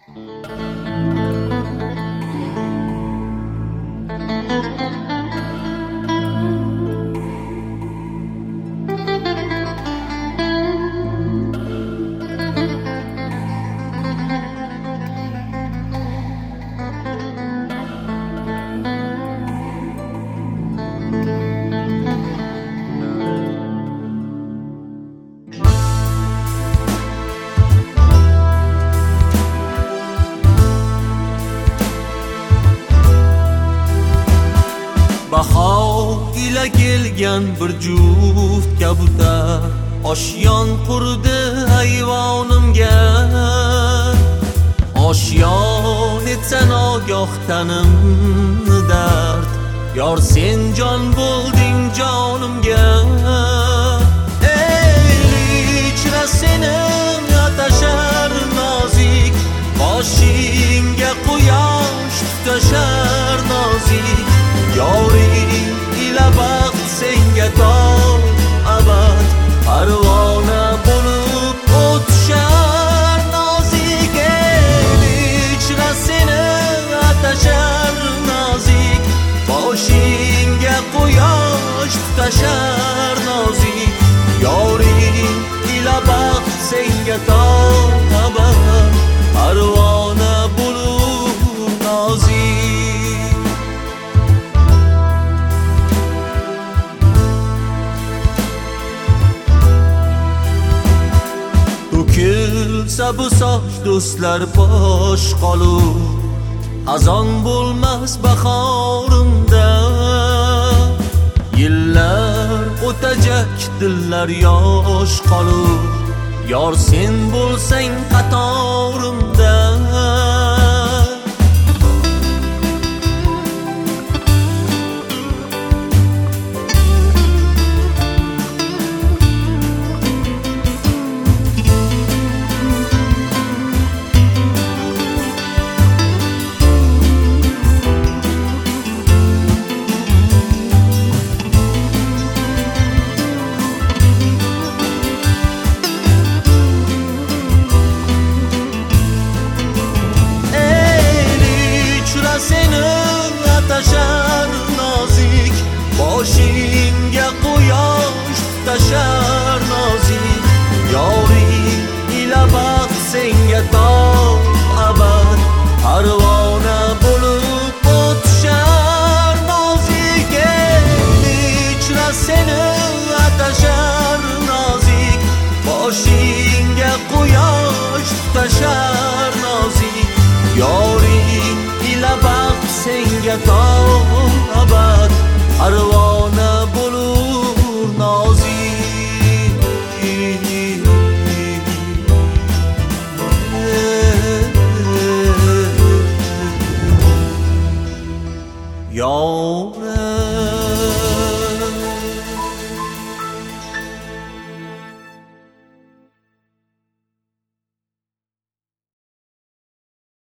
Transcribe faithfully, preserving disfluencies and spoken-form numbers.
Bahor ila kelgan bir juft kabutar oshyon qurdi hayvonimga. Oshyon etsan ogoh tanimni dard, yor sen jon bo'lding jonimga. El ichra seni atashar nozik, boshingga quyosh tutashar nozik. Yoring ila baxt senga to abad, parvona bo'lib o'tishar nozik. El ichra seni atashar nozik, boshingga quyosh tutashar nozik. Yoring ila baxt senga to abad, parvona bo'lib nozik. To'kilsa bu soch do'stlar bosh qolur, azon bo'lmas bahorimda. Yillar o'tajak dillar yosh qolur, yor sen bo'lsang qatorimda. Boshingga quyosh tutashar nozik. Yoring ila baxt senga to abad, parvona bo'lib o'tishar nozik. El ichra seni atashar nozik, boshingga quyosh tutashar nozik. Yoring ila baxt senga to abad, parvona bo'lur nozik. Yo